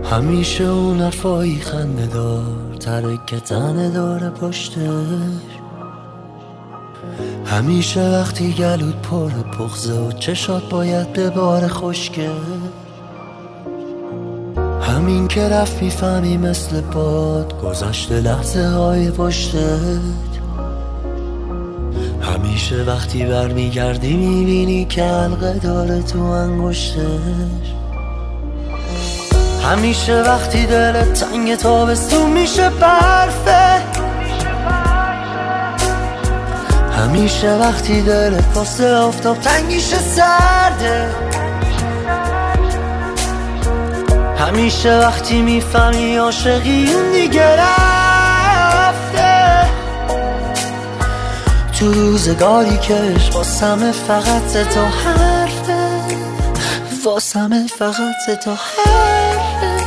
همیشه اون حرفایی خنده دار تره که تنه داره پشتش. همیشه وقتی گلود پر پخزه و چشات باید به بار خشکه. همین که رفت میفهمی مثل باد گذشته لحظه های پشتت. همیشه وقتی برمیگردی میبینی که حلقه داره تو انگشتش. همیشه وقتی دلت تنگ تابستون میشه برفه. همیشه وقتی دلت واسه آفتاب تنگیشه سرده. همیشه وقتی میفهمی عاشقی اون دیگه رفته. تو روزگاری کش واسمه فقط تو حرفه. واسمه فقط تو حرفه.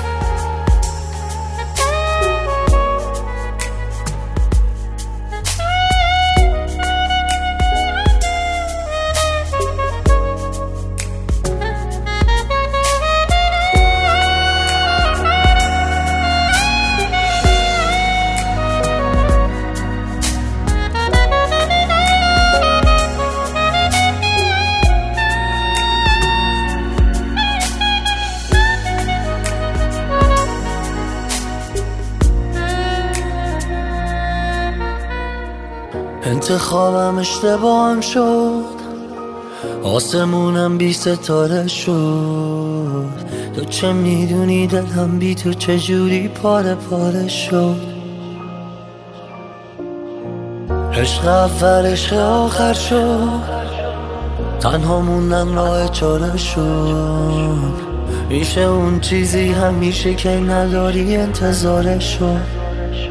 انتخابم اشتباهم شد، آسمونم بی ستاره شد. تو چه میدونی دلم بی تو چجوری پاره پاره شد. عشق اول عشق آخر شد، تنها موندن راه چاره شد. میشه اون چیزی همیشه که نداری انتظارش شد.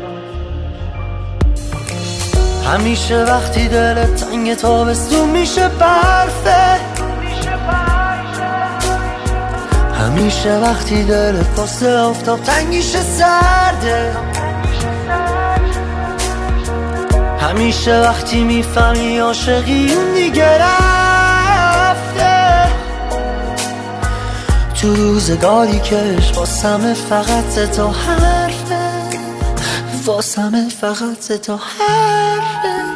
همیشه وقتی دلت تنگ تابستون میشه برفه. همیشه وقتی دلت واسه آفتاب تنگیشه سرده. همیشه وقتی میفهمی عاشقی اون دیگه رفته. تو روزگاری کش واسمه فقط تو حرفه. واسمه فقط تو حرفه.